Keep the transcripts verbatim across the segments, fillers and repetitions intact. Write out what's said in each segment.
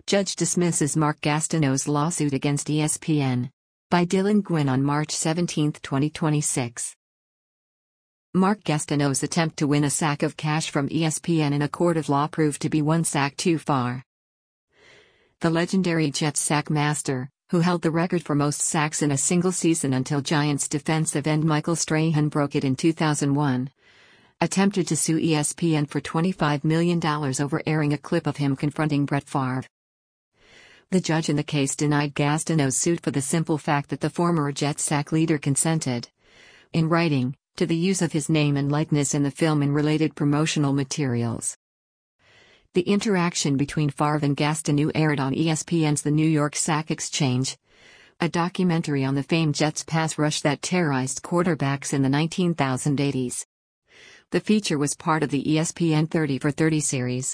Judge dismisses Mark Gastineau's lawsuit against E S P N. By Dylan Gwynn on March seventeenth, twenty twenty-six. Mark Gastineau's attempt to win a sack of cash from E S P N in a court of law proved to be one sack too far. The legendary Jets sack master, who held the record for most sacks in a single season until Giants defensive end Michael Strahan broke it in two thousand one, attempted to sue E S P N for twenty-five million dollars over airing a clip of him confronting Brett Favre. The judge in the case denied Gastineau's suit for the simple fact that the former Jets sack leader consented, in writing, to the use of his name and likeness in the film and related promotional materials. The interaction between Favre and Gastineau aired on E S P N's The New York Sack Exchange, a documentary on the famed Jets pass rush that terrorized quarterbacks in the nineteen eighties. The feature was part of the E S P N thirty for thirty series.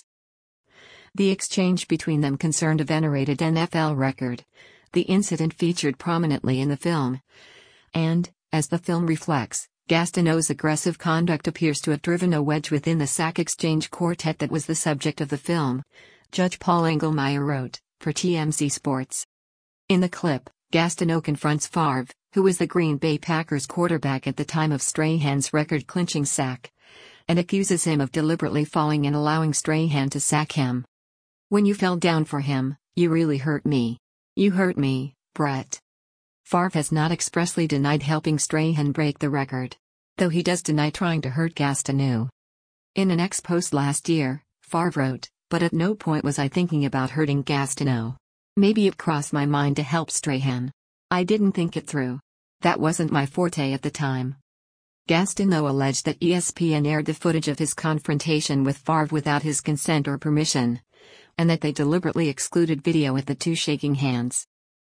The exchange between them concerned a venerated N F L record. The incident featured prominently in the film. And, as the film reflects, Gastineau's aggressive conduct appears to have driven a wedge within the sack exchange quartet that was the subject of the film, Judge Paul Engelmeyer wrote, for T M Z Sports. In the clip, Gastineau confronts Favre, who was the Green Bay Packers quarterback at the time of Strahan's record-clinching sack, and accuses him of deliberately falling and allowing Strahan to sack him. "When you fell down for him, you really hurt me. You hurt me, Brett." Favre has not expressly denied helping Strahan break the record, though he does deny trying to hurt Gastineau. In an ex-post last year, Favre wrote, "But at no point was I thinking about hurting Gastineau. Maybe it crossed my mind to help Strahan. I didn't think it through. That wasn't my forte at the time." Gastineau alleged that E S P N aired the footage of his confrontation with Favre without his consent or permission, and that they deliberately excluded video with the two shaking hands.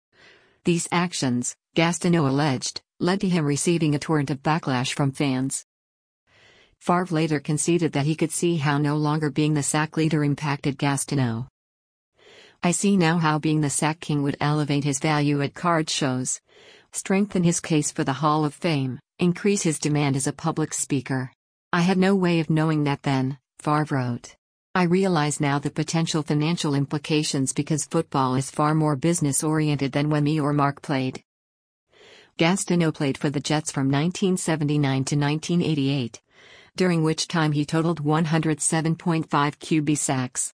These actions, Gastineau alleged, led to him receiving a torrent of backlash from fans. Favre later conceded that he could see how no longer being the sack leader impacted Gastineau. "I see now how being the sack king would elevate his value at card shows, strengthen his case for the Hall of Fame, increase his demand as a public speaker. I had no way of knowing that then," Favre wrote. "I realize now the potential financial implications because football is far more business-oriented than when me or Mark played." Gastineau played for the Jets from nineteen seventy-nine to nineteen eighty-eight, during which time he totaled one hundred seven point five Q B sacks.